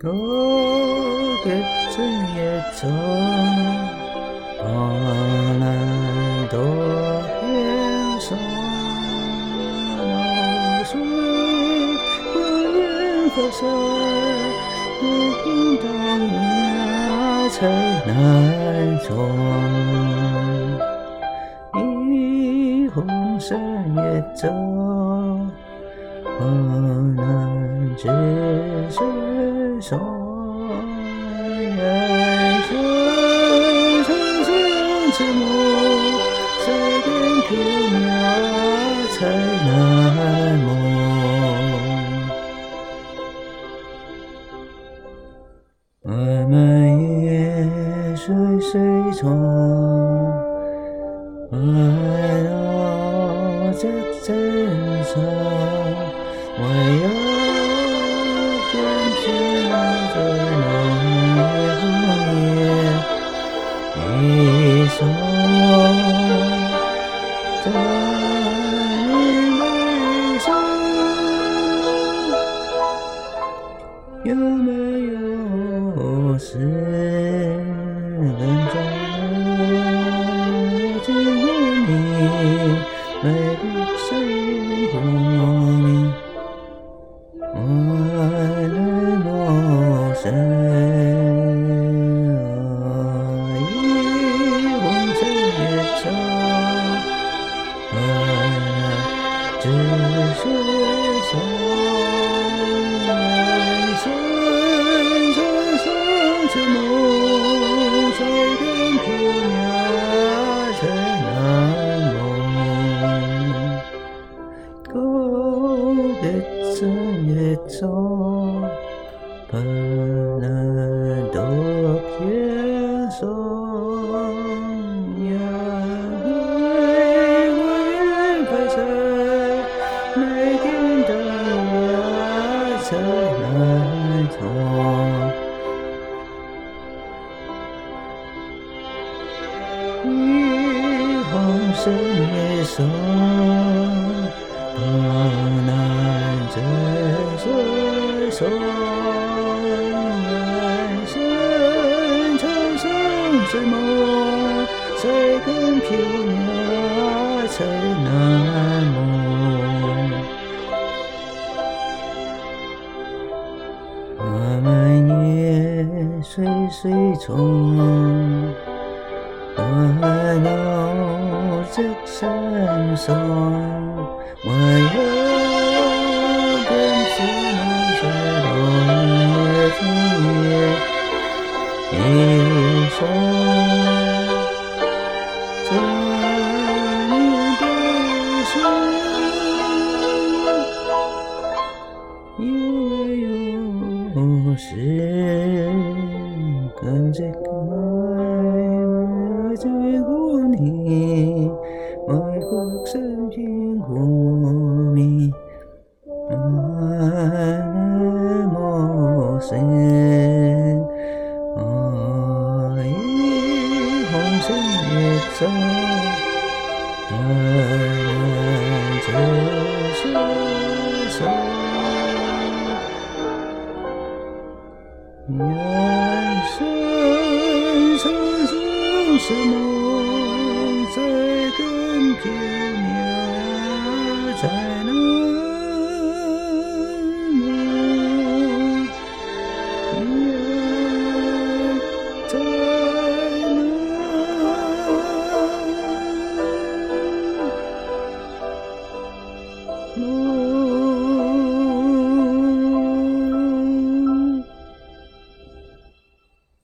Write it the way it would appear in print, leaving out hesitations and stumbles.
高月正夜中，波澜多变松。露水不言发生，冰冻崖才难装。一红山夜走，波澜只是说。人生生生之梦，随便缥缈才难梦。漫漫夜水水中，爱到这真上，唯有天天在浓夜一双在眉梢，有没有诗人中经过你美丽生活里，我的陌生。只是说，人生之梦，随便缥缈才难梦。告别正夜中，波澜多偏松。每天的夜才难装，一红深夜松，波澜这水松。人生长生之梦，随根缥缈才难梦。漫漫夜水水中，烦恼这山上，唯有跟着那些落叶中叶一双在你的心，有时跟这个爱经过你，爱过身边过你，爱陌生，一红深夜中，这是什人生长生之梦，在根缥缈在